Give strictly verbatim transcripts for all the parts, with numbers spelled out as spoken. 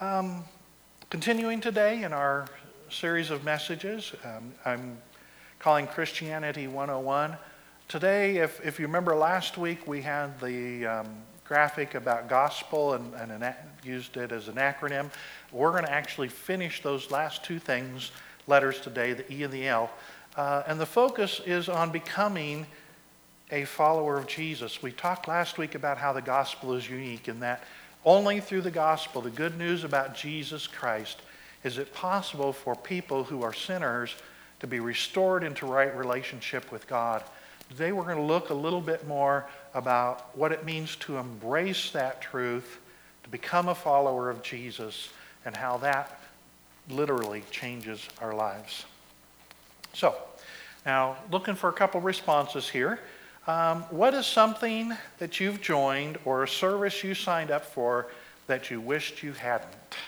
Um, continuing today in our series of messages, um, I'm calling Christianity one oh one. Today, if, if you remember last week, we had the um, graphic about gospel and, and an, used it as an acronym. We're going to actually finish those last two things, letters today, the E and the L. Uh, and the focus is on becoming a follower of Jesus. We talked last week about how the gospel is unique in that only through the gospel, the good news about Jesus Christ, is it possible for people who are sinners to be restored into right relationship with God. Today we're going to look a little bit more about what it means to embrace that truth, to become a follower of Jesus, and how that literally changes our lives. So, now looking for a couple responses here. Um, what is something that you've joined or a service you signed up for that you wished you hadn't?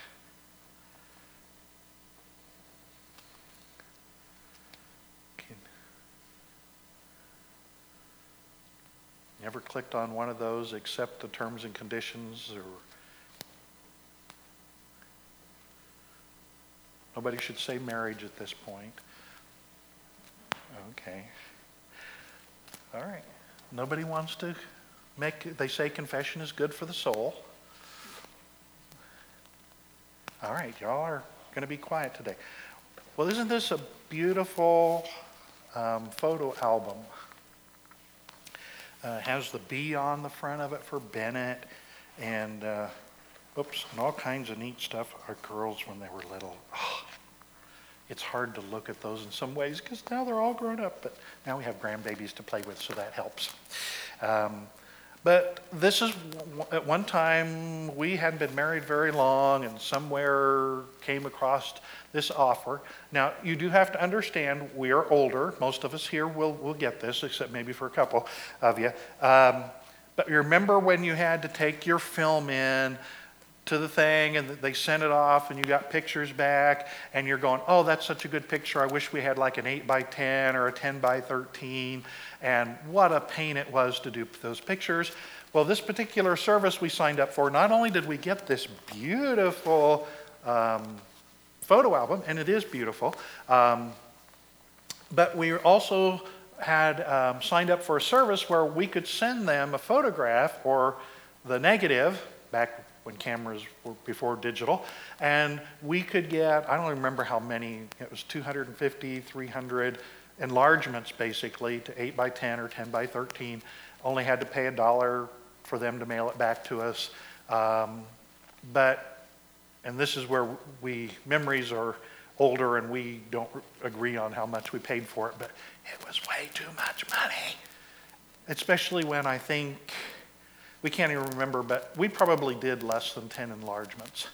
Never clicked on one of those except the terms and conditions, or nobody should say marriage at this point. Okay. All right. Nobody wants to make, they say confession is good for the soul. All right, y'all are going to be quiet today. Well, isn't this a beautiful um, photo album? Uh, has the B on the front of it for Bennett, and uh, oops, and all kinds of neat stuff. Our girls when they were little. Oh, it's hard to look at those in some ways because now they're all grown up, but now we have grandbabies to play with, so that helps. Um, but this is, at one time, we hadn't been married very long and somewhere came across this offer. Now, you do have to understand, we are older. Most of us here will, will get this, except maybe for a couple of you. Um, but you remember when you had to take your film in to the thing and they sent it off and you got pictures back and you're going, oh, that's such a good picture. I wish we had like an eight by ten or a ten by thirteen. And what a pain it was to do those pictures. Well, this particular service we signed up for, not only did we get this beautiful um, photo album, and it is beautiful, um, but we also had um, signed up for a service where we could send them a photograph or the negative back when cameras were before digital, and we could get, I don't remember how many, it was two hundred fifty, three hundred enlargements basically to eight by ten or ten by thirteen. Only had to pay a dollar for them to mail it back to us. Um, but, and this is where we, memories are older and we don't agree on how much we paid for it, but it was way too much money. Especially when I think, we can't even remember, but we probably did less than ten enlargements.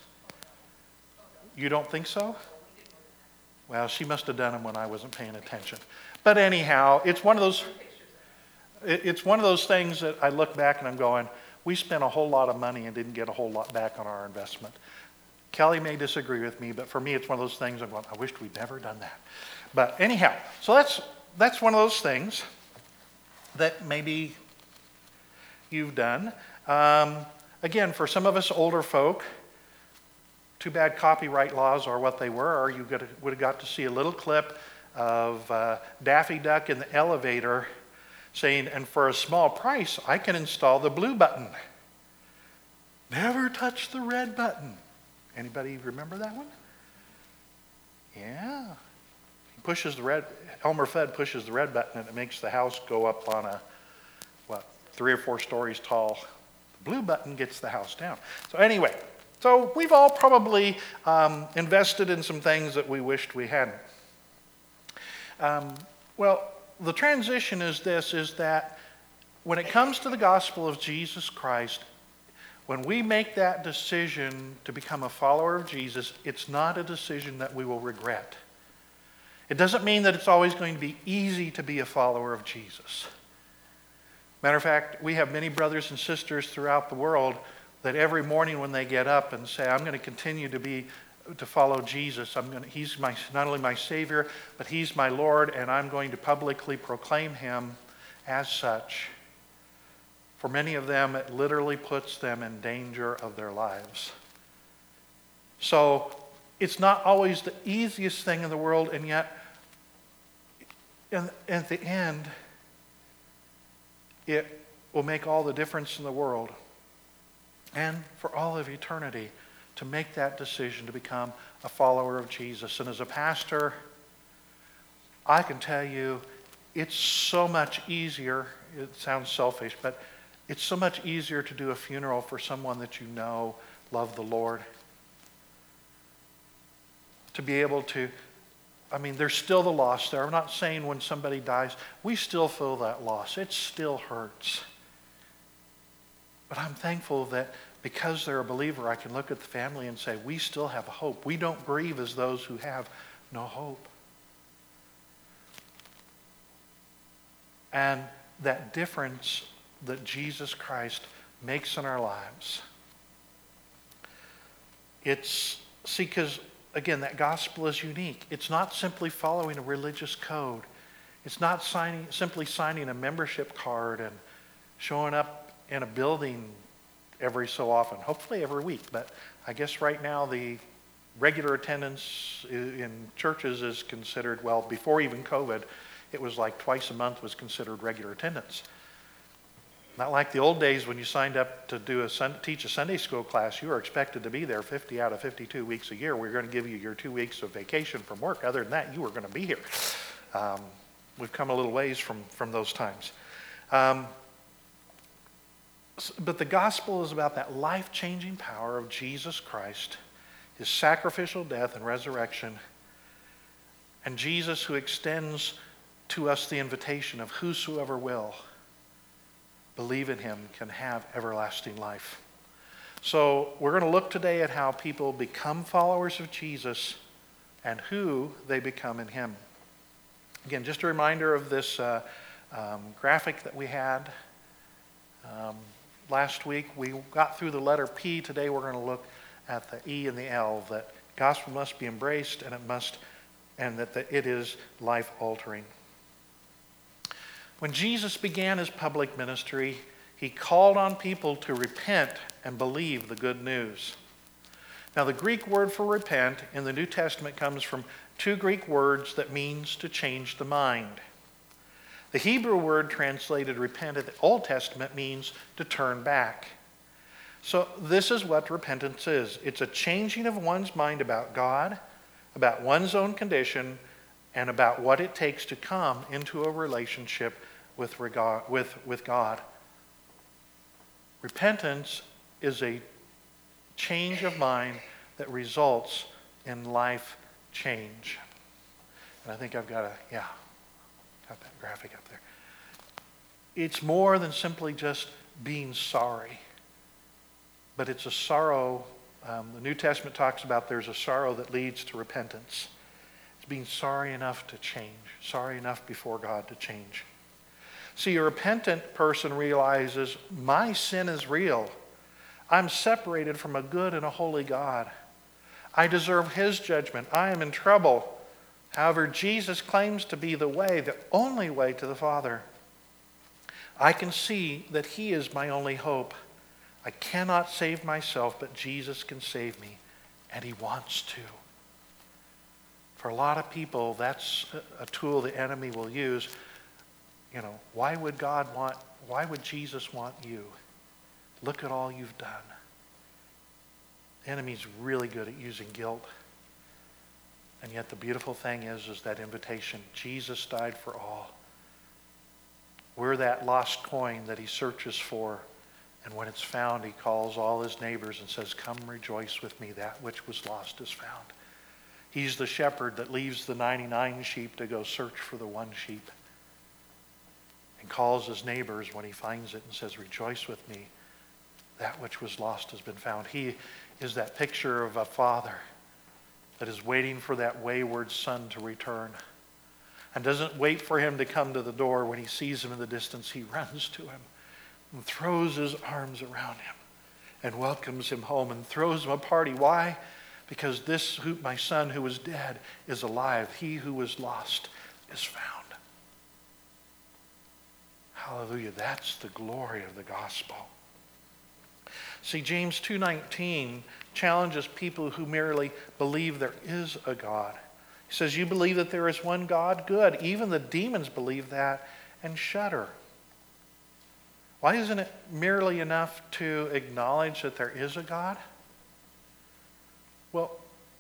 You don't think so? Well, she must have done them when I wasn't paying attention. But anyhow, it's one of those, it's one of those things that I look back and I'm going, we spent a whole lot of money and didn't get a whole lot back on our investment. Kelly may disagree with me, but for me, it's one of those things I'm going, I wished we'd never done that. But anyhow, so that's, that's one of those things that maybe you've done. Um, again, for some of us older folk, too bad copyright laws are what they were, or you would have got to see a little clip of uh, Daffy Duck in the elevator saying, and for a small price, I can install the blue button. Never touch the red button. Anybody remember that one? Yeah. He pushes the red, Elmer Fudd pushes the red button and it makes the house go up on a, what, three or four stories tall. The blue button gets the house down. So anyway, so we've all probably um, invested in some things that we wished we hadn't. Um, well, the transition is this, is that when it comes to the gospel of Jesus Christ, when we make that decision to become a follower of Jesus, it's not a decision that we will regret. It doesn't mean that it's always going to be easy to be a follower of Jesus. Matter of fact, we have many brothers and sisters throughout the world that every morning when they get up and say, I'm going to continue to be to follow Jesus. I'm going to, he's my, not only my Savior, but He's my Lord, and I'm going to publicly proclaim Him as such. For many of them, it literally puts them in danger of their lives. So it's not always the easiest thing in the world, and yet in, at the end, it will make all the difference in the world and for all of eternity to make that decision to become a follower of Jesus. And as a pastor, I can tell you it's so much easier, it sounds selfish, but it's so much easier to do a funeral for someone that you know loved the Lord. To be able to, I mean, there's still the loss there. I'm not saying when somebody dies, we still feel that loss. It still hurts. But I'm thankful that because they're a believer, I can look at the family and say, we still have hope. We don't grieve as those who have no hope. And that difference that Jesus Christ makes in our lives, it's, see, because again, that gospel is unique. It's not simply following a religious code. It's not signing, simply signing a membership card and showing up in a building every so often, hopefully every week. But I guess right now the regular attendance in churches is considered, well, before even COVID, it was like twice a month was considered regular attendance. Not like the old days when you signed up to do a teach a Sunday school class, you were expected to be there fifty out of fifty-two weeks a year. We were going to give you your two weeks of vacation from work. Other than that, you were going to be here. Um, we've come a little ways from, from those times. Um, but the gospel is about that life-changing power of Jesus Christ, his sacrificial death and resurrection, and Jesus who extends to us the invitation of whosoever will believe in him can have everlasting life. So we're going to look today at how people become followers of Jesus and who they become in him. Again, just a reminder of this uh, um, graphic that we had um, last week. We got through the letter P. Today we're going to look at the E and the L, that gospel must be embraced and it must, and that the, it is life-altering. When Jesus began his public ministry, he called on people to repent and believe the good news. Now, the Greek word for repent in the New Testament comes from two Greek words that means to change the mind. The Hebrew word translated repent in the Old Testament means to turn back. So this is what repentance is. It's a changing of one's mind about God, about one's own condition, and about what it takes to come into a relationship with, regard, with, with God. Repentance is a change of mind that results in life change. And I think I've got a, yeah, got that graphic up there. It's more than simply just being sorry, but it's a sorrow. Um, the New Testament talks about there's a sorrow that leads to repentance. It's being sorry enough to change, sorry enough before God to change. See, a repentant person realizes my sin is real. I'm separated from a good and a holy God. I deserve his judgment. I am in trouble. However, Jesus claims to be the way, the only way to the Father. I can see that he is my only hope. I cannot save myself, but Jesus can save me, and he wants to. For a lot of people, that's a tool the enemy will use. You know, why would God want, why would Jesus want you? Look at all you've done. The enemy's really good at using guilt. And yet the beautiful thing is, is that invitation. Jesus died for all. We're that lost coin that he searches for. And when it's found, he calls all his neighbors and says, come rejoice with me. That which was lost is found. He's the shepherd that leaves the ninety-nine sheep to go search for the one sheep. And calls his neighbors when he finds it and says, rejoice with me. That which was lost has been found. He is that picture of a father that is waiting for that wayward son to return. And doesn't wait for him to come to the door. When he sees him in the distance, he runs to him and throws his arms around him and welcomes him home and throws him a party. Why? Because this, who, my son who was dead, is alive. He who was lost is found. Hallelujah. That's the glory of the gospel. See, James two nineteen challenges people who merely believe there is a God. He says, you believe that there is one God? Good. Even the demons believe that and shudder. Why isn't it merely enough to acknowledge that there is a God? Well,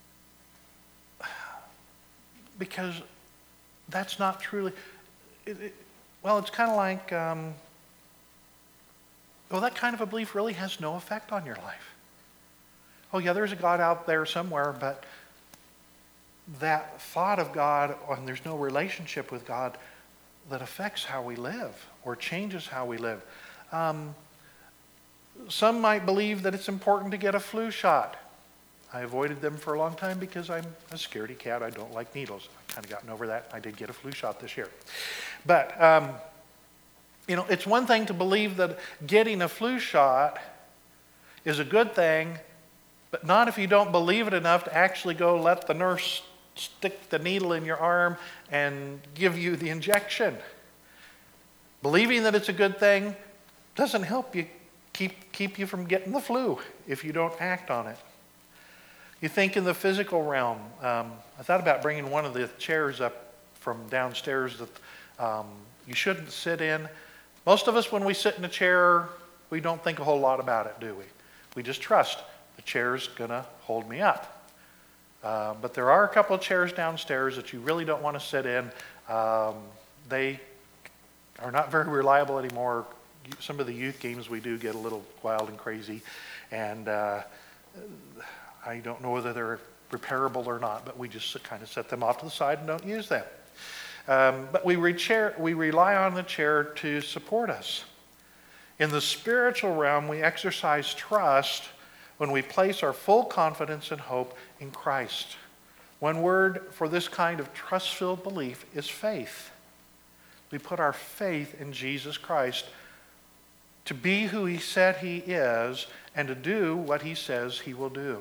because that's not truly, it, it, well, it's kind of like, um, well, that kind of a belief really has no effect on your life. Oh yeah, there's a God out there somewhere, but that thought of God, and there's no relationship with God that affects how we live or changes how we live. Um, some might believe that it's important to get a flu shot. I avoided them for a long time because I'm a scaredy cat. I don't like needles. I've kind of gotten over that. I did get a flu shot this year. But, um, you know, it's one thing to believe that getting a flu shot is a good thing, but not if you don't believe it enough to actually go let the nurse stick the needle in your arm and give you the injection. Believing that it's a good thing doesn't help you keep, keep you from getting the flu if you don't act on it. You think in the physical realm, um, I thought about bringing one of the chairs up from downstairs that um, you shouldn't sit in. Most of us, when we sit in a chair, we don't think a whole lot about it, do we? We just trust the chair's going to hold me up. Uh, but there are a couple of chairs downstairs that you really don't want to sit in. Um, they are not very reliable anymore. Some of the youth games we do get a little wild and crazy. And uh, I don't know whether they're repairable or not, but we just kind of set them off to the side and don't use them. Um, but we, re- chair, we rely on the chair to support us. In the spiritual realm, we exercise trust when we place our full confidence and hope in Christ. One word for this kind of trust-filled belief is faith. We put our faith in Jesus Christ to be who he said he is and to do what he says he will do.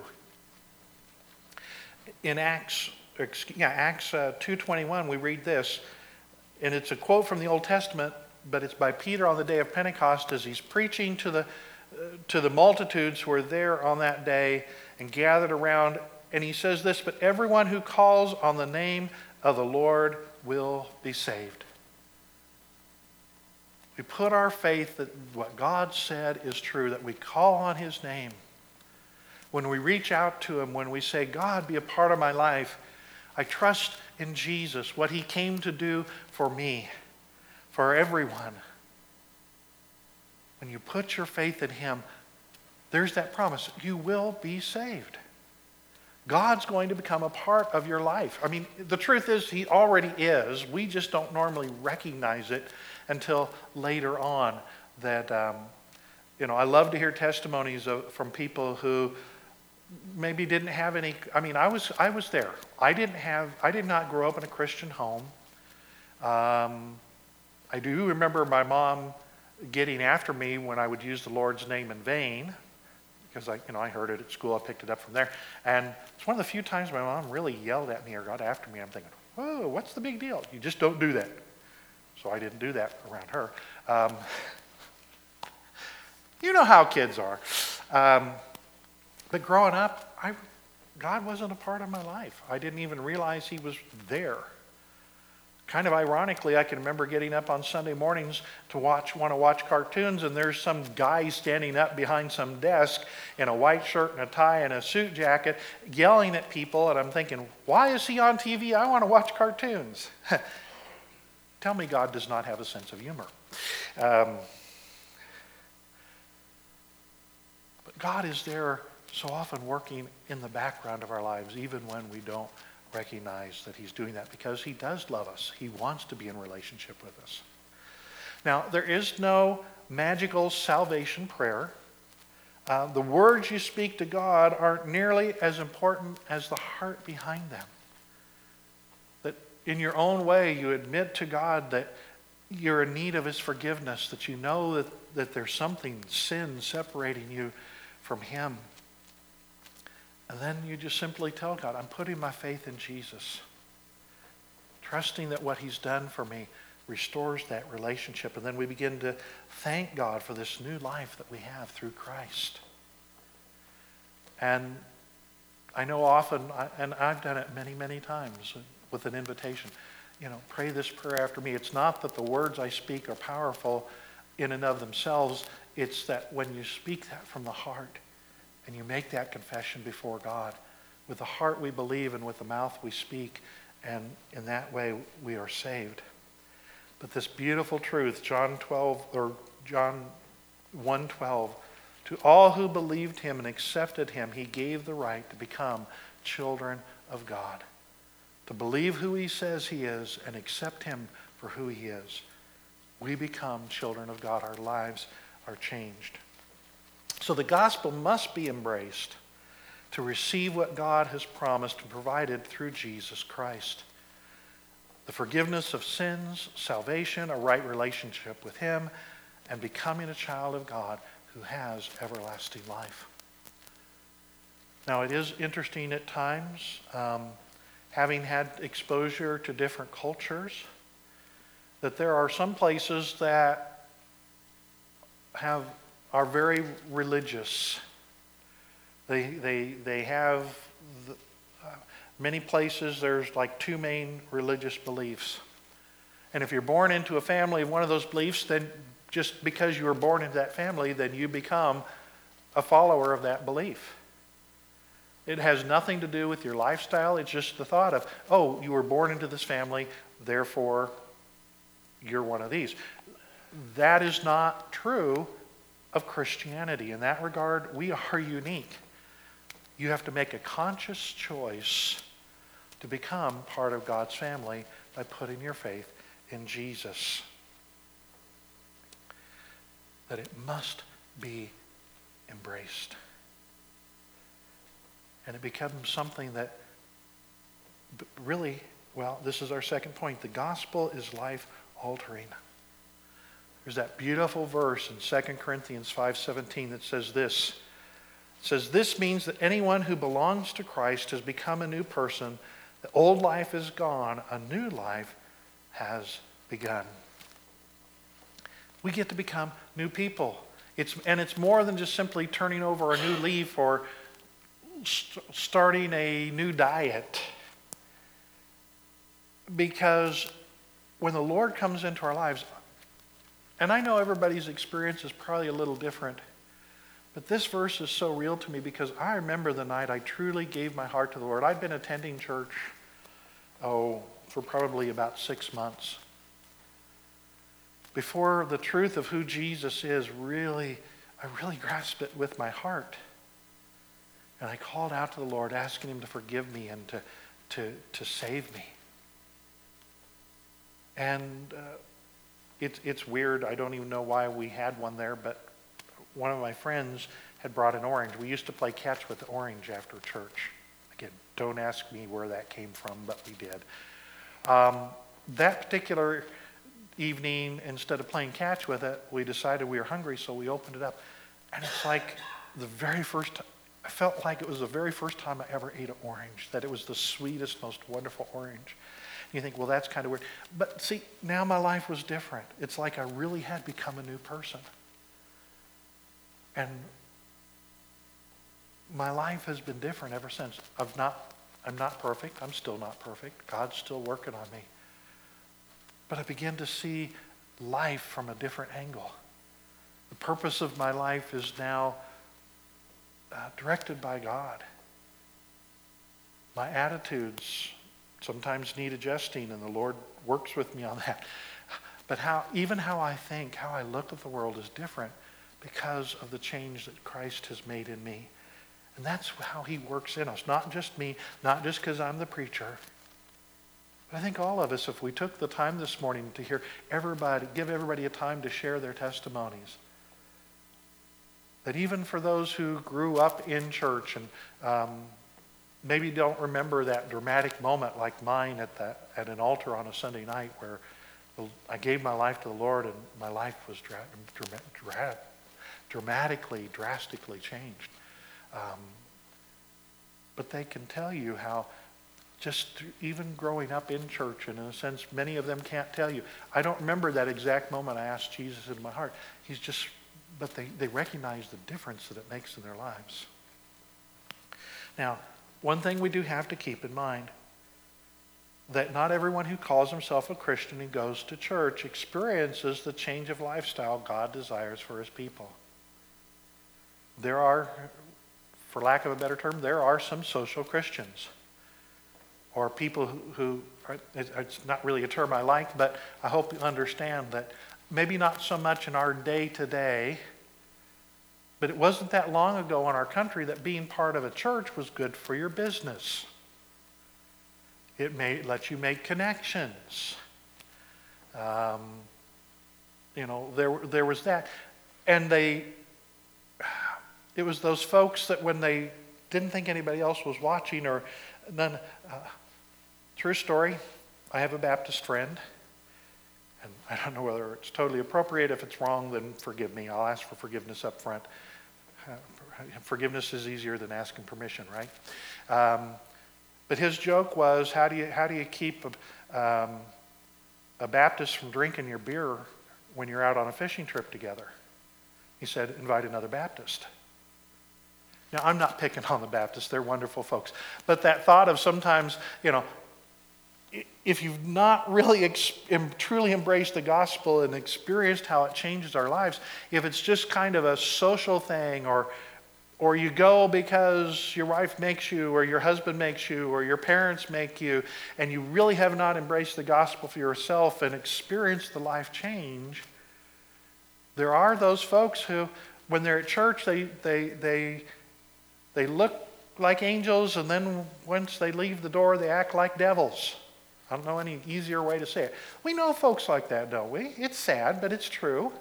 In Acts, yeah, Acts uh, two twenty-one, we read this, and it's a quote from the Old Testament, but it's by Peter on the day of Pentecost as he's preaching to the uh, to the multitudes who were there on that day and gathered around, and he says this, but everyone who calls on the name of the Lord will be saved. We put our faith that what God said is true, that we call on his name. When we reach out to him, when we say, God, be a part of my life, I trust in Jesus, what he came to do for me, for everyone. When you put your faith in him, there's that promise. You will be saved. God's going to become a part of your life. I mean, the truth is he already is. We just don't normally recognize it until later on. That, um, you know, I love to hear testimonies of, from people who maybe didn't have any. I mean, I was I was there. I didn't have. I did not grow up in a Christian home. Um, I do remember my mom getting after me when I would use the Lord's name in vain, because I, you know, I heard it at school. I picked it up from there, and it's one of the few times my mom really yelled at me or got after me. I'm thinking, whoa, what's the big deal? You just don't do that. So I didn't do that around her. Um, you know how kids are. Um, but growing up, I, God wasn't a part of my life. I didn't even realize he was there. Kind of ironically, I can remember getting up on Sunday mornings to watch, want to watch cartoons, and there's some guy standing up behind some desk in a white shirt and a tie and a suit jacket yelling at people, and I'm thinking, why is he on T V? I want to watch cartoons. Tell me God does not have a sense of humor. Um, but God is there so often working in the background of our lives, even when we don't recognize that he's doing that, because he does love us. He wants to be in relationship with us. Now, there is no magical salvation prayer. Uh, the words you speak to God aren't nearly as important as the heart behind them. That in your own way, you admit to God that you're in need of his forgiveness, that you know that, that there's something, sin, separating you from him. And then you just simply tell God, I'm putting my faith in Jesus, trusting that what he's done for me restores that relationship. And then we begin to thank God for this new life that we have through Christ. And I know often, and I've done it many, many times with an invitation, you know, pray this prayer after me. It's not that the words I speak are powerful in and of themselves. It's that when you speak that from the heart and you make that confession before God, with the heart we believe and with the mouth we speak, and in that way we are saved. But this beautiful truth, John twelve or John one twelve, to all who believed him and accepted him, he gave the right to become children of God. To believe who he says he is and accept him for who he is. We become children of God. Our lives are changed. So the gospel must be embraced to receive what God has promised and provided through Jesus Christ. The forgiveness of sins, salvation, a right relationship with him, and becoming a child of God who has everlasting life. Now, it is interesting at times, um, having had exposure to different cultures, that there are some places that have are very religious. They they they have the, uh, many places. There's like two main religious beliefs, and if you're born into a family of one of those beliefs, then just because you were born into that family, then you become a follower of that belief. It has nothing to do with your lifestyle. It's just the thought of, oh, you were born into this family, therefore you're one of these. That is not true of Christianity. In that regard, we are unique. You have to make a conscious choice to become part of God's family by putting your faith in Jesus. That it must be embraced. And it becomes something that really, well, this is our second point. The gospel is life-altering. There's that beautiful verse in Second Corinthians five seventeen that says this. It says, this means that anyone who belongs to Christ has become a new person. The old life is gone. A new life has begun. We get to become new people. It's, and it's more than just simply turning over a new leaf or st- starting a new diet. Because when the Lord comes into our lives, and I know everybody's experience is probably a little different, but this verse is so real to me because I remember the night I truly gave my heart to the Lord. I'd been attending church, oh, for probably about six months. Before the truth of who Jesus is really, I really grasped it with my heart. And I called out to the Lord, asking him to forgive me and to, to, to save me. And uh, it, it's weird. I don't even know why we had one there, but one of my friends had brought an orange. We used to play catch with the orange after church. Again, don't ask me where that came from, but we did. Um, that particular evening, instead of playing catch with it, we decided we were hungry, so we opened it up. And it's like the very first time, I felt like it was the very first time I ever ate an orange, that it was the sweetest, most wonderful orange. And you think, well, that's kind of weird. But see, now my life was different. It's like I really had become a new person. And my life has been different ever since. I've not, I'm not perfect. I'm still not perfect. God's still working on me. But I begin to see life from a different angle. The purpose of my life is now uh, directed by God. My attitudes sometimes need adjusting, and the Lord works with me on that. But how, even how I think, how I look at the world is different because of the change that Christ has made in me. And that's how he works in us. Not just me, not just because I'm the preacher. But I think all of us, if we took the time this morning to hear everybody, give everybody a time to share their testimonies, that even for those who grew up in church and um, maybe don't remember that dramatic moment like mine at that at an altar on a Sunday night where I gave my life to the Lord and my life was dra- dra- dra- dramatically, drastically changed. Um, but they can tell you how just even growing up in church, and in a sense, many of them can't tell you. I don't remember that exact moment I asked Jesus in my heart. He's just, but they, they recognize the difference that it makes in their lives. Now, one thing we do have to keep in mind, that not everyone who calls himself a Christian and goes to church experiences the change of lifestyle God desires for his people. There are, for lack of a better term, there are some social Christians, or people who, who are, it's not really a term I like, but I hope you understand that maybe not so much in our day-to-day, but it wasn't that long ago in our country that being part of a church was good for your business. It may let you make connections. Um, you know, there, there was that. And they, it was those folks that when they didn't think anybody else was watching or none, uh, true story, I have a Baptist friend, and I don't know whether it's totally appropriate. If it's wrong, then forgive me. I'll ask for forgiveness up front. Uh, forgiveness is easier than asking permission, right? Um, But his joke was, how do you, how do you keep a, um, a Baptist from drinking your beer when you're out on a fishing trip together? He said, invite another Baptist. Now, I'm not picking on the Baptists. They're wonderful folks. But that thought of sometimes, you know, if you've not really ex- truly embraced the gospel and experienced how it changes our lives, if it's just kind of a social thing, or Or you go because your wife makes you, or your husband makes you, or your parents make you, and you really have not embraced the gospel for yourself and experienced the life change. There are those folks who, when they're at church, they they they they look like angels, and then once they leave the door, they act like devils. I don't know any easier way to say it. We know folks like that, don't we? It's sad, but it's true.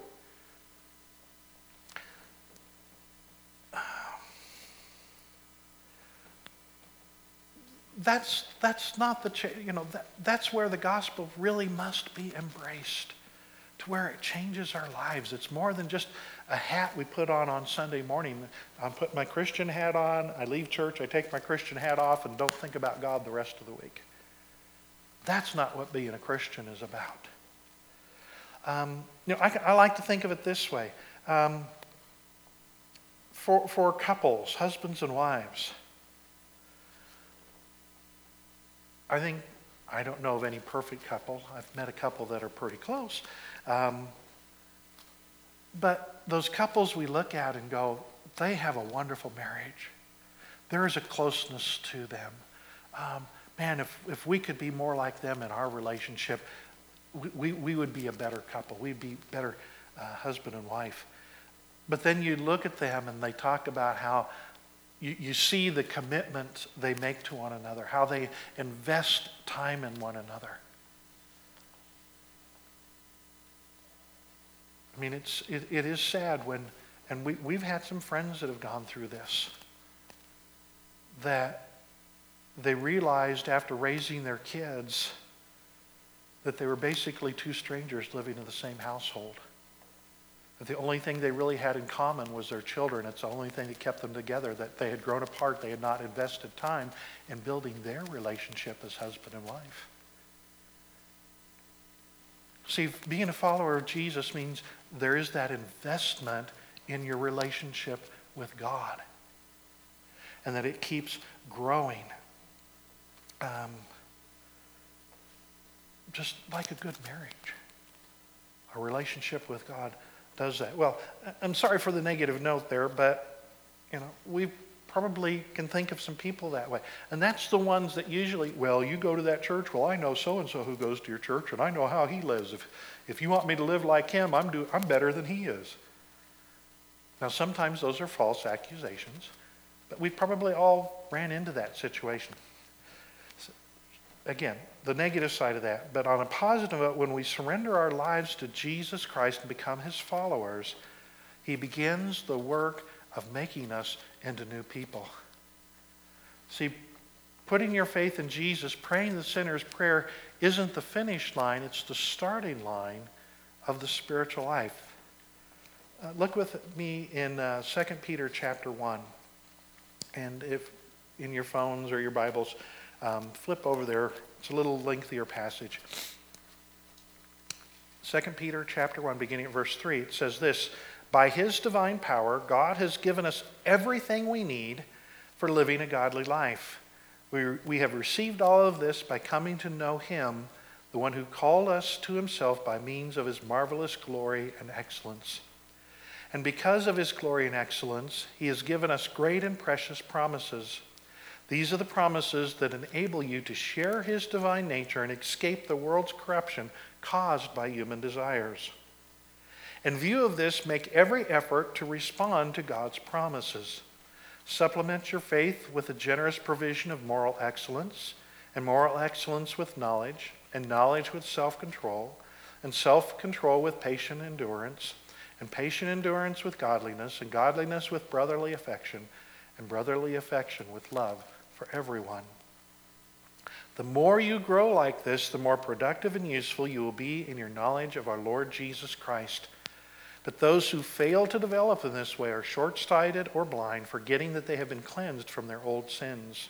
That's that's not the you know that, that's where the gospel really must be embraced, to where it changes our lives. It's more than just a hat we put on on Sunday morning. I put my Christian hat on, I leave church, I take my Christian hat off, and don't think about God the rest of the week. That's not what being a Christian is about. Um, you know, I, I like to think of it this way: um, for for couples, husbands and wives. I think, I don't know of any perfect couple. I've met a couple that are pretty close. Um, but those couples we look at and go, they have a wonderful marriage. There is a closeness to them. Um, man, if, if we could be more like them in our relationship, we, we, we would be a better couple. We'd be better uh, husband and wife. But then you look at them and they talk about how You, you see the commitment they make to one another, how they invest time in one another. I mean, it's it, it is sad when, and we, we've had some friends that have gone through this, that they realized after raising their kids that they were basically two strangers living in the same household. That the only thing they really had in common was their children. It's the only thing that kept them together, that they had grown apart. They had not invested time in building their relationship as husband and wife. See, being a follower of Jesus means there is that investment in your relationship with God, and that it keeps growing. Um, just like a good marriage. A relationship with God does that. Well, I'm sorry for the negative note there, but you know, we probably can think of some people that way. And that's the ones that usually, well, you go to that church, well, I know so-and-so who goes to your church, and I know how he lives. If if you want me to live like him, I'm do I'm better than he is. Now, sometimes those are false accusations, but we probably all ran into that situation. So, again, the negative side of that. But on a positive note, when we surrender our lives to Jesus Christ and become his followers, he begins the work of making us into new people. See, putting your faith in Jesus, praying the sinner's prayer, isn't the finish line, it's the starting line of the spiritual life. Uh, look with me in uh, Second Peter chapter one. And if in your phones or your Bibles, um, flip over there. It's a little lengthier passage. Second Peter chapter one, beginning at verse three, it says this: By his divine power, God has given us everything we need for living a godly life. We, we have received all of this by coming to know him, the one who called us to himself by means of his marvelous glory and excellence. And because of his glory and excellence, he has given us great and precious promises. These are the promises that enable you to share his divine nature and escape the world's corruption caused by human desires. In view of this, make every effort to respond to God's promises. Supplement your faith with a generous provision of moral excellence, and moral excellence with knowledge, and knowledge with self-control, and self-control with patient endurance, and patient endurance with godliness, and godliness with brotherly affection, and brotherly affection with love for everyone. The more you grow like this, the more productive and useful you will be in your knowledge of our Lord Jesus Christ. But those who fail to develop in this way are short-sighted or blind, forgetting that they have been cleansed from their old sins.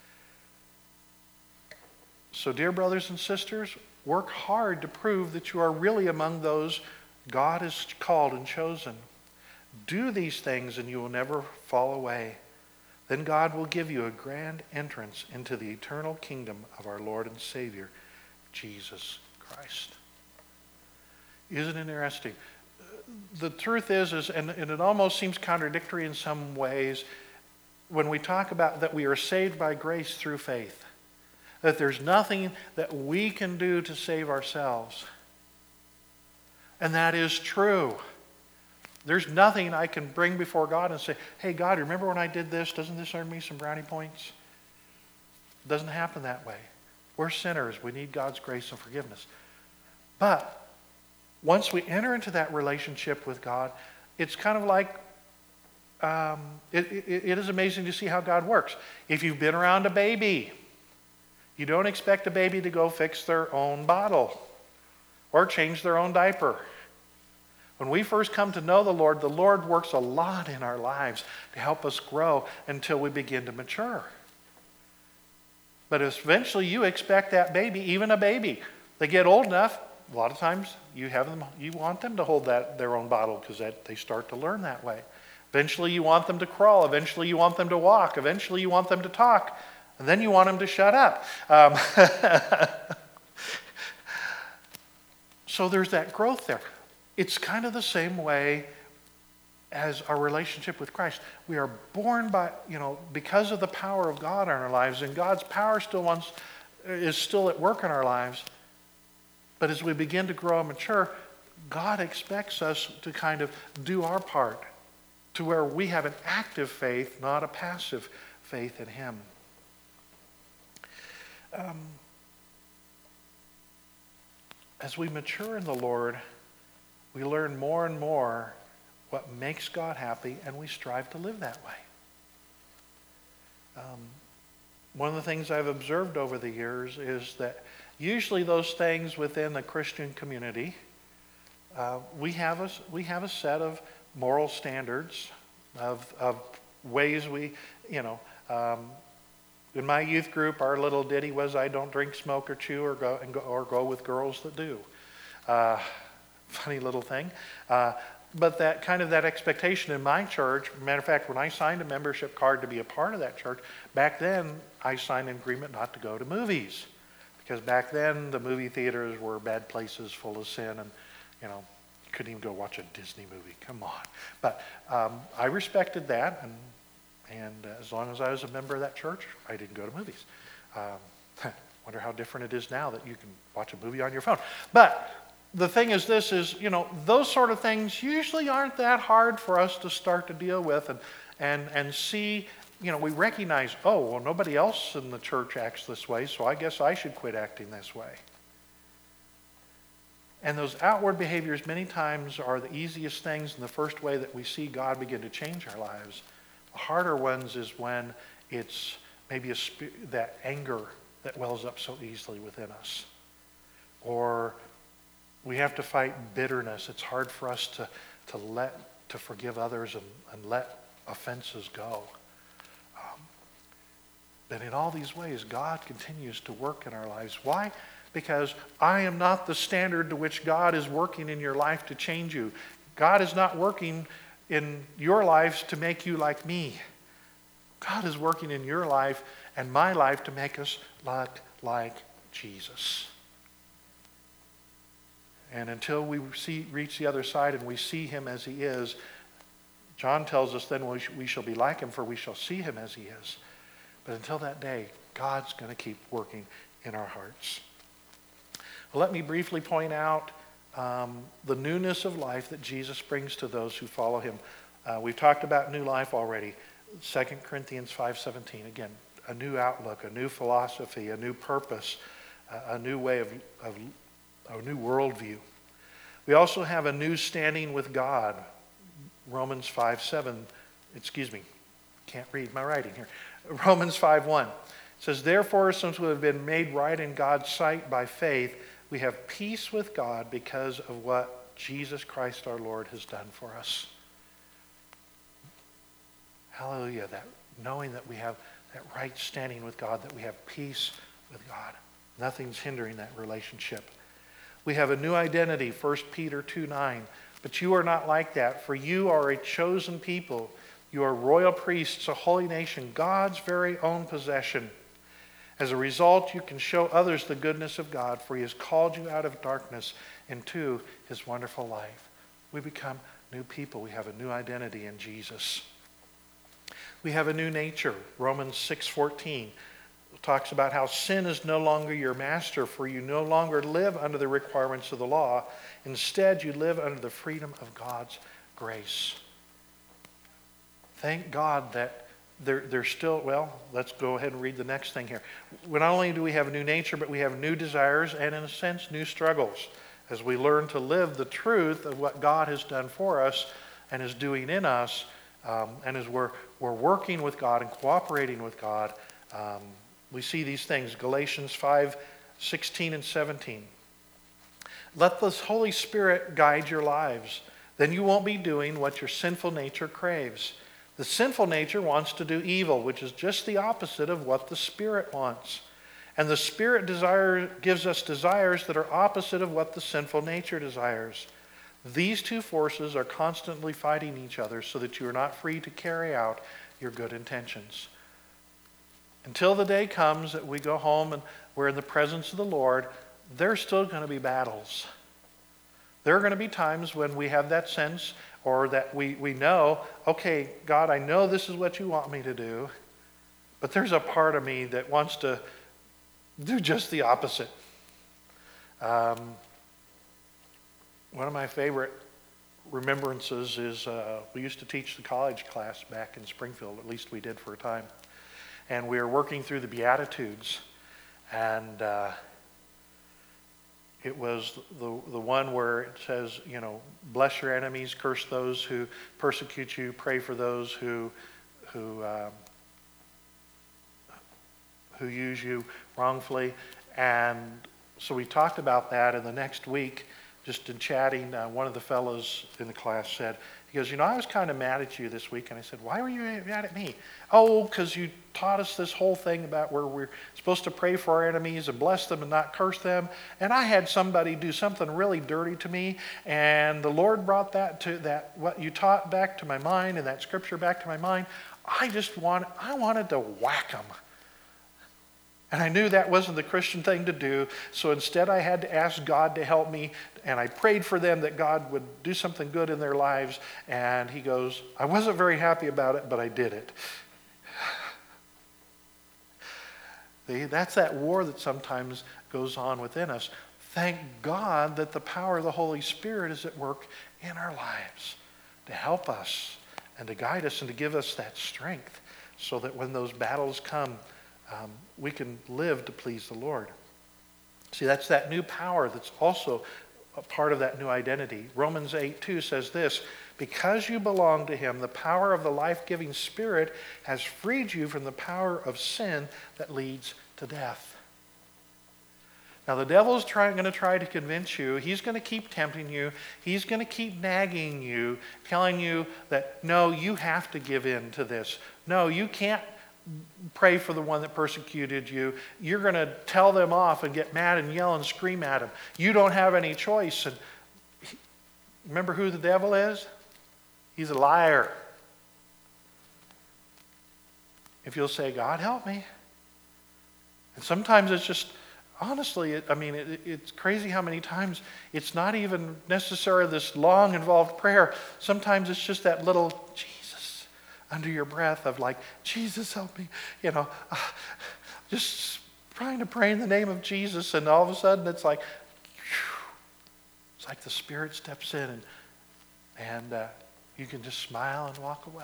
So, dear brothers and sisters, work hard to prove that you are really among those God has called and chosen. Do these things and you will never fall away. Then God will give you a grand entrance into the eternal kingdom of our Lord and Savior, Jesus Christ. Isn't it interesting? The truth is, is and, and it almost seems contradictory in some ways, when we talk about that we are saved by grace through faith, that there's nothing that we can do to save ourselves. And that is true. There's nothing I can bring before God and say, hey, God, remember when I did this? Doesn't this earn me some brownie points? It doesn't happen that way. We're sinners. We need God's grace and forgiveness. But once we enter into that relationship with God, it's kind of like, um, it, it, it is amazing to see how God works. If you've been around a baby, you don't expect a baby to go fix their own bottle or change their own diaper. When we first come to know the Lord, the Lord works a lot in our lives to help us grow until we begin to mature. But eventually you expect that baby, even a baby, they get old enough, a lot of times you have them, you want them to hold that their own bottle because that they start to learn that way. Eventually you want them to crawl. Eventually you want them to walk. Eventually you want them to talk. And then you want them to shut up. Um, so there's that growth there. It's kind of the same way as our relationship with Christ. We are born by, you know, because of the power of God in our lives, and God's power still wants, is still at work in our lives. But as we begin to grow and mature, God expects us to kind of do our part to where we have an active faith, not a passive faith in him. Um, as we mature in the Lord, we learn more and more what makes God happy, and we strive to live that way. Um, one of the things I've observed over the years is that usually those things within the Christian community, uh, we have a, we have a set of moral standards, of, of ways we, you know, um, in my youth group, our little ditty was, I don't drink, smoke, or chew, or go, and go, or go with girls that do. Uh, funny little thing. Uh, but that kind of that expectation in my church, matter of fact, when I signed a membership card to be a part of that church, back then I signed an agreement not to go to movies. Because back then the movie theaters were bad places full of sin, and you know, you couldn't even go watch a Disney movie. Come on. But um, I respected that, and and uh, as long as I was a member of that church, I didn't go to movies. Um, wonder how different it is now that you can watch a movie on your phone. But the thing is this is, you know, those sort of things usually aren't that hard for us to start to deal with and and and see. You know, we recognize, oh, well, nobody else in the church acts this way, so I guess I should quit acting this way. And those outward behaviors many times are the easiest things and the first way that we see God begin to change our lives. The harder ones is when it's maybe a sp- that anger that wells up so easily within us. Or we have to fight bitterness. It's hard for us to, to let, to forgive others and, and let offenses go. Um, but in all these ways, God continues to work in our lives. Why? Because I am not the standard to which God is working in your life to change you. God is not working in your lives to make you like me. God is working in your life and my life to make us look like Jesus. And until we see, reach the other side and we see him as he is, John tells us then we, sh- we shall be like him, for we shall see him as he is. But until that day, God's going to keep working in our hearts. Well, let me briefly point out um, the newness of life that Jesus brings to those who follow him. Uh, we've talked about new life already. Second Corinthians five seventeen, again, a new outlook, a new philosophy, a new purpose, a, a new way of, of a new worldview. We also have a new standing with God. Romans five seven, excuse me, can't read my writing here. Romans five one says, therefore, since we have been made right in God's sight by faith, we have peace with God because of what Jesus Christ our Lord has done for us. Hallelujah, that knowing that we have that right standing with God, that we have peace with God. Nothing's hindering that relationship. We have a new identity, First Peter two nine. But you are not like that, for you are a chosen people. You are royal priests, a holy nation, God's very own possession. As a result, you can show others the goodness of God, for he has called you out of darkness into his wonderful life. We become new people. We have a new identity in Jesus. We have a new nature. Romans six fourteen talks about how sin is no longer your master, for you no longer live under the requirements of the law. Instead, you live under the freedom of God's grace. Thank God that They're, they're still, well, let's go ahead and read the next thing here. Not only do we have a new nature, but we have new desires and, in a sense, new struggles as we learn to live the truth of what God has done for us and is doing in us, um, and as we're, we're working with God and cooperating with God, um, we see these things. Galatians five sixteen and seventeen. Let the Holy Spirit guide your lives. Then you won't be doing what your sinful nature craves. The sinful nature wants to do evil, which is just the opposite of what the Spirit wants. And the Spirit desire, gives us desires that are opposite of what the sinful nature desires. These two forces are constantly fighting each other so that you are not free to carry out your good intentions. Until the day comes that we go home and we're in the presence of the Lord, there's still going to be battles. There are going to be times when we have that sense, or that we, we know, okay, God, I know this is what you want me to do, but there's a part of me that wants to do just the opposite. Um, one of my favorite remembrances is uh, we used to teach the college class back in Springfield, at least we did for a time, and we were working through the Beatitudes, and uh, it was the the one where it says, you know, bless your enemies, curse those who persecute you, pray for those who who um, who use you wrongfully. And so we talked about that, and the next week, just in chatting, uh, one of the fellows in the class said, he goes, you know, I was kind of mad at you this week. And I said, why were you mad at me? Oh, because you taught us this whole thing about where we're supposed to pray for our enemies and bless them and not curse them. And I had somebody do something really dirty to me. And the Lord brought that to that, what you taught back to my mind and that scripture back to my mind. I just want, I wanted to whack them. And I knew that wasn't the Christian thing to do, so instead I had to ask God to help me, and I prayed for them that God would do something good in their lives, and he goes, I wasn't very happy about it, but I did it. See, that's that war that sometimes goes on within us. Thank God that the power of the Holy Spirit is at work in our lives to help us and to guide us and to give us that strength so that when those battles come, Um, we can live to please the Lord. See, that's that new power that's also a part of that new identity. Romans eight two says this, because you belong to him, the power of the life-giving Spirit has freed you from the power of sin that leads to death. Now, the devil's trying, going to try to convince you. He's going to keep tempting you. He's going to keep nagging you, telling you that, no, you have to give in to this. No, you can't pray for the one that persecuted you. You're going to tell them off and get mad and yell and scream at them. You don't have any choice. And he, remember who the devil is? He's a liar. if you'll say, God, help me. And sometimes it's just, honestly, it, I mean, it, it's crazy how many times it's not even necessarily this long, involved prayer. Sometimes it's just that little Jesus under your breath of like, Jesus, help me. You know, uh, just trying to pray in the name of Jesus, and all of a sudden it's like, whew, it's like the Spirit steps in, and, and uh, you can just smile and walk away.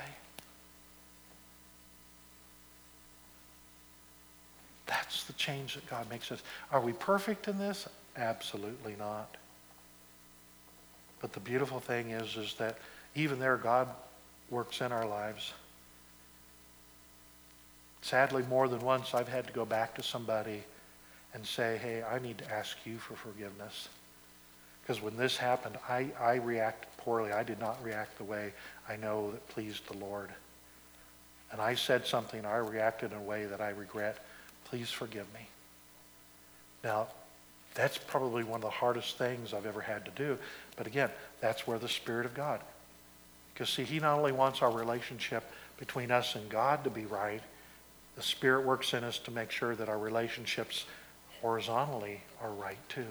That's the change that God makes us. Are we perfect in this? Absolutely not. But the beautiful thing is, is that even there, God works in our lives. Sadly, more than once, I've had to go back to somebody and say, hey, I need to ask you for forgiveness. Because when this happened, I, I reacted poorly. I did not react the way I know that pleased the Lord. And I said something, I reacted in a way that I regret. Please forgive me. Now, that's probably one of the hardest things I've ever had to do. But again, that's where the Spirit of God. Because see, He not only wants our relationship between us and God to be right, the Spirit works in us to make sure that our relationships horizontally are right too.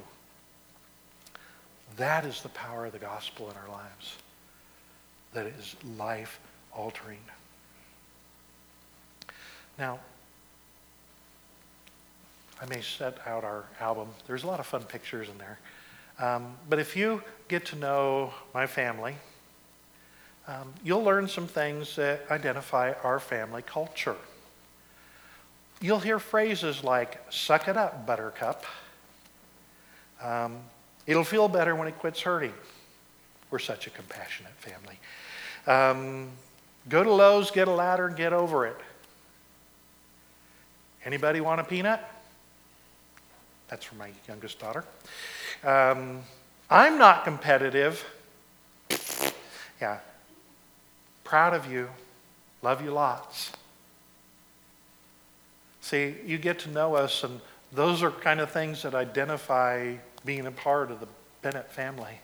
That is the power of the gospel in our lives. That is life-altering. Now, I may set out our album. There's a lot of fun pictures in there. Um, but if you get to know my family, um, you'll learn some things that identify our family culture. You'll hear phrases like, suck it up, buttercup. Um, it'll feel better when it quits hurting. We're such a compassionate family. Um, go to Lowe's, get a ladder, and get over it. Anybody want a peanut? That's for my youngest daughter. Um, I'm not competitive. Yeah. Proud of you. Love you lots. See, you get to know us, and those are kind of things that identify being a part of the Bennett family.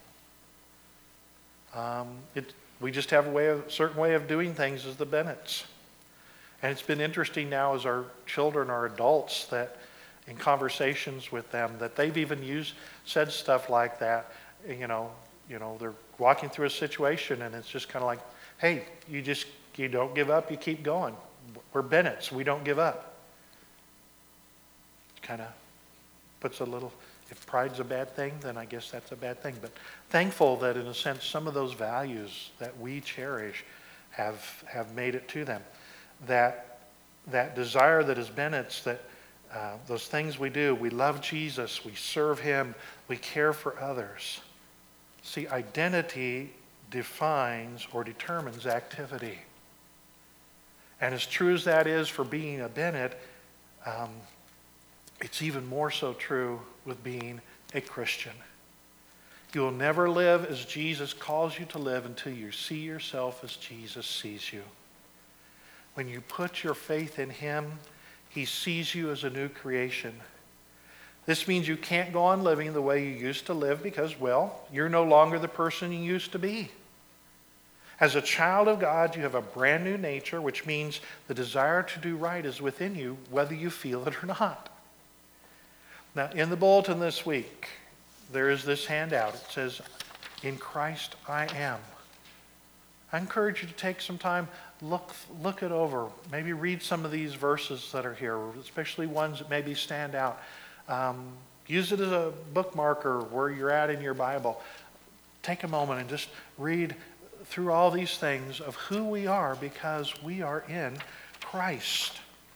Um, it, we just have a way of, certain way of doing things as the Bennetts. And it's been interesting now as our children are adults that in conversations with them that they've even used, said stuff like that. You know, you know, they're walking through a situation and it's just kind of like, hey, you just, you don't give up, you keep going. We're Bennetts, we don't give up. Kind of puts a little, if pride's a bad thing, then I guess that's a bad thing. But thankful that in a sense, some of those values that we cherish have, have made it to them. That, that desire that is Bennett's, that uh, those things we do, we love Jesus, we serve Him, we care for others. See, identity defines or determines activity. And as true as that is for being a Bennett, um, it's even more so true with being a Christian. You will never live as Jesus calls you to live until you see yourself as Jesus sees you. When you put your faith in Him, He sees you as a new creation. This means you can't go on living the way you used to live because, well, you're no longer the person you used to be. As a child of God, you have a brand new nature, which means the desire to do right is within you, whether you feel it or not. Now, in the bulletin this week, there is this handout. It says, in Christ I am. I encourage you to take some time, look, look it over. Maybe read some of these verses that are here, especially ones that maybe stand out. Um, use it as a bookmarker where you're at in your Bible. Take a moment and just read through all these things of who we are because we are in Christ.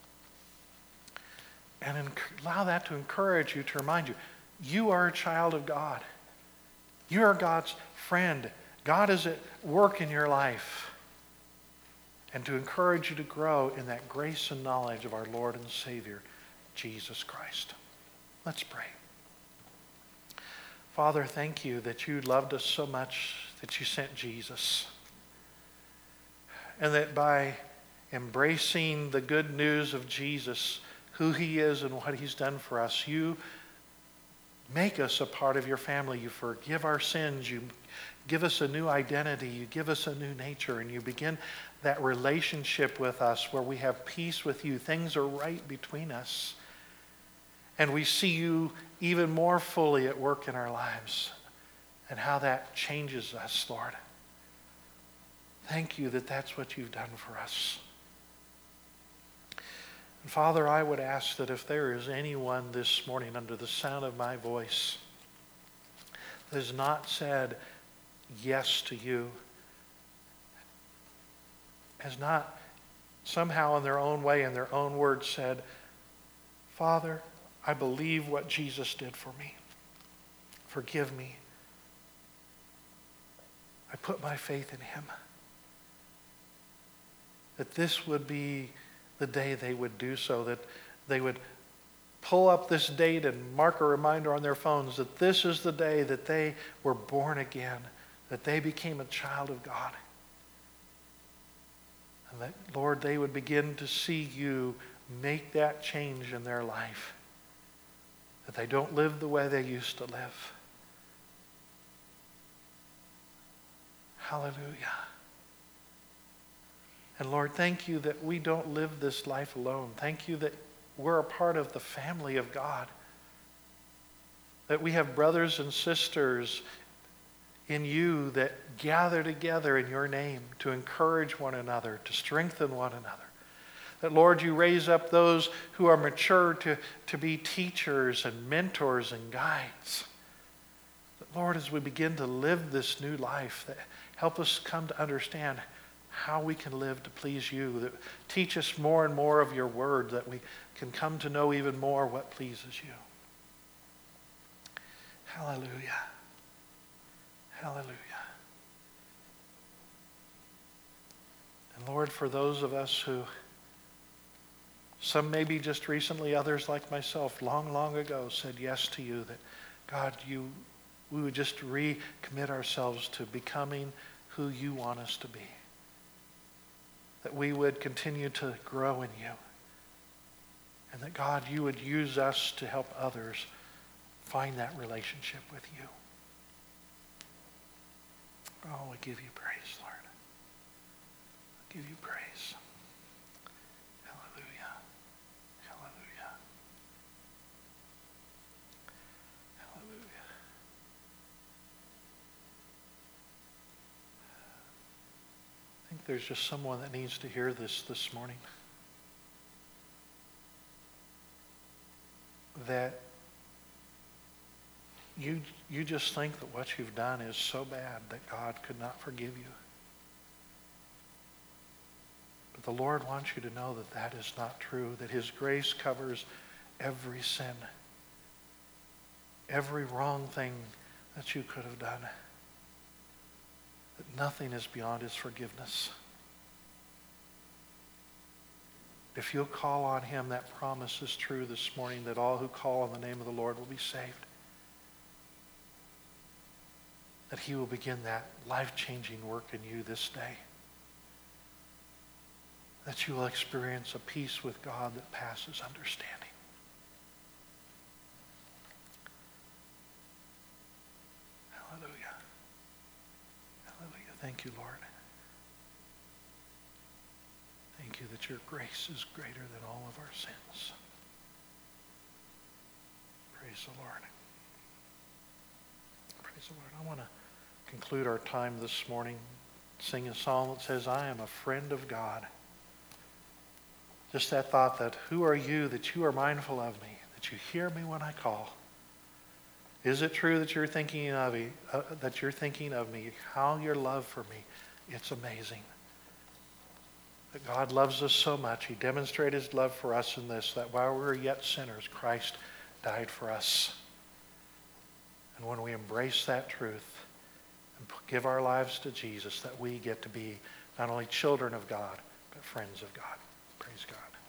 And allow that to encourage you, to remind you, you are a child of God. You are God's friend. God is at work in your life. And to encourage you to grow in that grace and knowledge of our Lord and Savior, Jesus Christ. Let's pray. Father, thank you that you loved us so much that you sent Jesus. And that by embracing the good news of Jesus, who He is and what He's done for us, you make us a part of your family. You forgive our sins. You give us a new identity. You give us a new nature. And you begin that relationship with us where we have peace with you. Things are right between us. And we see you even more fully at work in our lives and how that changes us, Lord. Thank you that that's what you've done for us. And Father, I would ask that if there is anyone this morning under the sound of my voice that has not said yes to you, has not somehow in their own way, in their own words said, Father, I believe what Jesus did for me. Forgive me. I put my faith in him. That this would be the day they would do so, that they would pull up this date and mark a reminder on their phones that this is the day that they were born again, that they became a child of God. And that, Lord, they would begin to see you make that change in their life. That they don't live the way they used to live. Hallelujah. And Lord, thank you that we don't live this life alone. Thank you that we're a part of the family of God. That we have brothers and sisters in you that gather together in your name to encourage one another, to strengthen one another. That, Lord, you raise up those who are mature to, to be teachers and mentors and guides. That, Lord, as we begin to live this new life, that help us come to understand how we can live to please you. That teach us more and more of your word, that we can come to know even more what pleases you. Hallelujah. Hallelujah. And Lord, for those of us who, some maybe just recently, others like myself, long, long ago said yes to you, that God, you, we would just recommit ourselves to becoming who you want us to be. That we would continue to grow in you. And that, God, you would use us to help others find that relationship with you. Oh, we give you praise, Lord. We give you praise. Hallelujah. Hallelujah. Hallelujah. I think there's just someone that needs to hear this this morning. That You, you just think that what you've done is so bad that God could not forgive you. But the Lord wants you to know that that is not true, that his grace covers every sin, every wrong thing that you could have done, that nothing is beyond his forgiveness. If you'll call on him, that promise is true this morning, that all who call on the name of the Lord will be saved. That he will begin that life-changing work in you this day. That you will experience a peace with God that passes understanding. Hallelujah. Hallelujah. Thank you, Lord. Thank you that your grace is greater than all of our sins. Praise the Lord. Praise the Lord. I want to conclude our time this morning, sing a song that says, I am a friend of God. Just that thought that, who are you that you are mindful of me, that you hear me when I call? Is it true that you're thinking of me, uh, that you're thinking of me, how your love for me, it's amazing. That God loves us so much. He demonstrated his love for us in this, that while we were yet sinners, Christ died for us. And when we embrace that truth and give our lives to Jesus, that we get to be not only children of God, but friends of God. Praise God.